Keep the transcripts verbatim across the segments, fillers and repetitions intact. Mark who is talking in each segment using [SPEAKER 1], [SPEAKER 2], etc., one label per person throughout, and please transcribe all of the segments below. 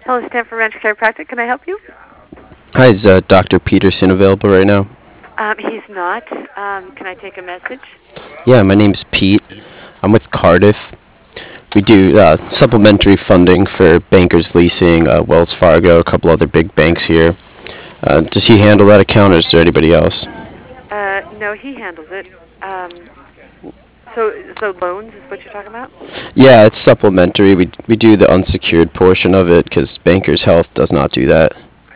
[SPEAKER 1] Hello, Stanford Ranch Chiropractic. Can I help you?
[SPEAKER 2] Hi, is uh, Doctor Peterson available right now?
[SPEAKER 1] Um, he's not. Um, can I take a message?
[SPEAKER 2] Yeah, my name's Pete. I'm with Cardiff. We do uh, supplementary funding for Bankers Leasing, uh, Wells Fargo, a couple other big banks here. Uh, does he handle that account, or is there anybody else?
[SPEAKER 1] Uh, no, he handles it. Um, so, so loans is what you're talking about?
[SPEAKER 2] Yeah, it's supplementary. We we do the unsecured portion of it because Bankers Health does not do that.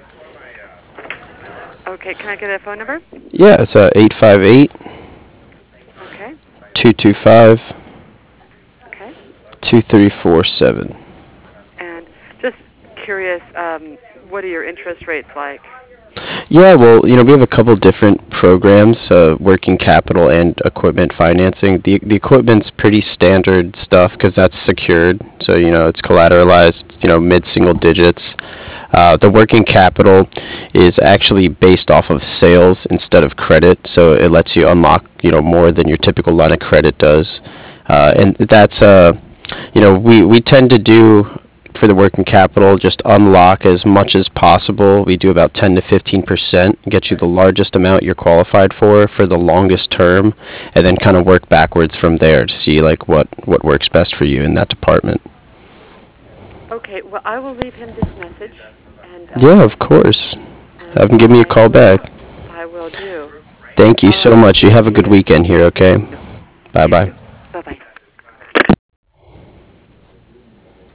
[SPEAKER 1] Okay, can I get a phone number?
[SPEAKER 2] Yeah, it's uh, eight five eight,
[SPEAKER 1] Okay,
[SPEAKER 2] two two five,
[SPEAKER 1] okay.
[SPEAKER 2] two three four seven.
[SPEAKER 1] And just curious, um, what are your interest rates like?
[SPEAKER 2] Yeah, well, you know, we have a couple different programs, uh, working capital and equipment financing. The the equipment's pretty standard stuff because that's secured, so you know it's collateralized, you know, mid single digits. Uh, the working capital is actually based off of sales instead of credit, so it lets you unlock, you know, more than your typical line of credit does. Uh, and that's uh, you know, we we tend to do for the working capital, just unlock as much as possible. We do about ten to fifteen percent, get you the largest amount you're qualified for for the longest term, and then kind of work backwards from there to see like what, what works best for you in that department.
[SPEAKER 1] Okay, well, I will leave him this message, and
[SPEAKER 2] Yeah,
[SPEAKER 1] um,
[SPEAKER 2] of course.
[SPEAKER 1] and
[SPEAKER 2] Have him give me a
[SPEAKER 1] I
[SPEAKER 2] call
[SPEAKER 1] will,
[SPEAKER 2] back.
[SPEAKER 1] I will do.
[SPEAKER 2] Thank you
[SPEAKER 1] All
[SPEAKER 2] so
[SPEAKER 1] right,
[SPEAKER 2] much. You have a
[SPEAKER 1] thank
[SPEAKER 2] good
[SPEAKER 1] you.
[SPEAKER 2] weekend here, okay?
[SPEAKER 1] You
[SPEAKER 2] Bye
[SPEAKER 1] you
[SPEAKER 2] bye.
[SPEAKER 1] too.